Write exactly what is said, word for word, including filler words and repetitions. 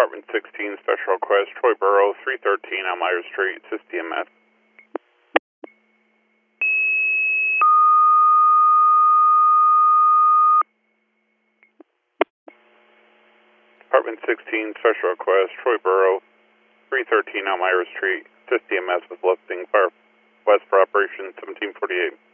Department sixteen, Special Request, Troy Borough, three thirteen Elmira Street, assist E M S. Department sixteen, Special Request, Troy Borough, three thirteen Elmira Street, assist E M S with listing fire west for Operation seventeen forty-eight.